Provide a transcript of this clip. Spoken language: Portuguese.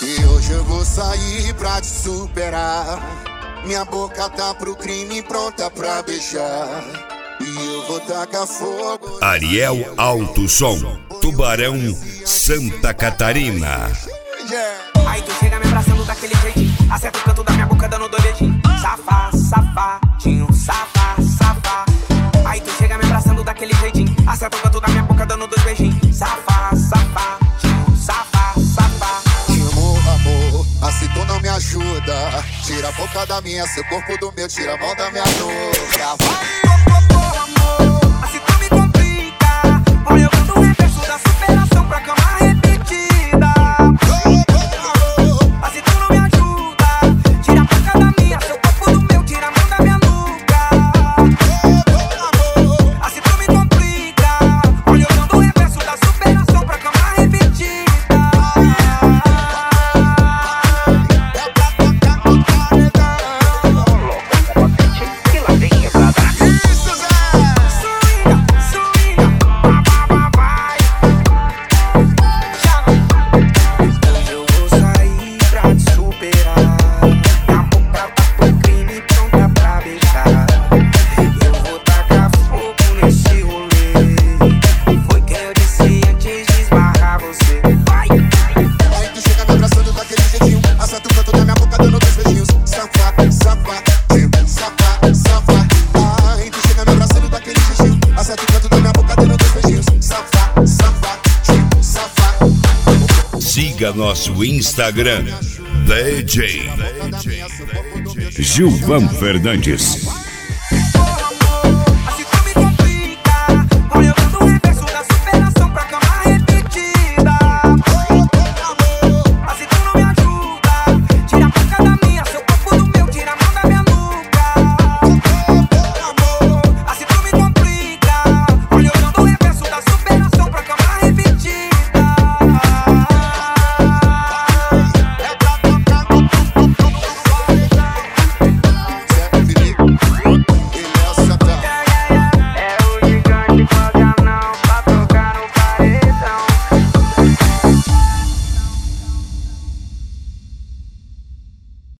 E hoje eu vou sair pra te superar. Minha boca tá pro crime pronta pra beijar. E eu vou tacar fogo. Ariel Alto Som, Tubarão, Santa Catarina. Aí tu chega me abraçando daquele jeitinho, acerta o canto da minha boca dando dois dedinhos. Safá, safadinho, safá, safá. Aí tu chega me abraçando daquele jeitinho, acerta o canto da minha boca dando dois beijinhos. Safá, safadinho, safá, safá. Te amo, amor, assim tu não me ajuda. Tira a boca da minha, seu corpo do meu, tira a mão da minha nuca. Assim tu me complica. Olha eu dando o reverso da superação pra cama repetida. Assim tu não me ajuda. Tira a boca da minha, seu corpo do meu, tira a mão da minha nuca. Assim tu me complica. Olha eu dando o reverso da superação pra cama repetida. Siga nosso Instagram, DJ Gilvan Fernandes.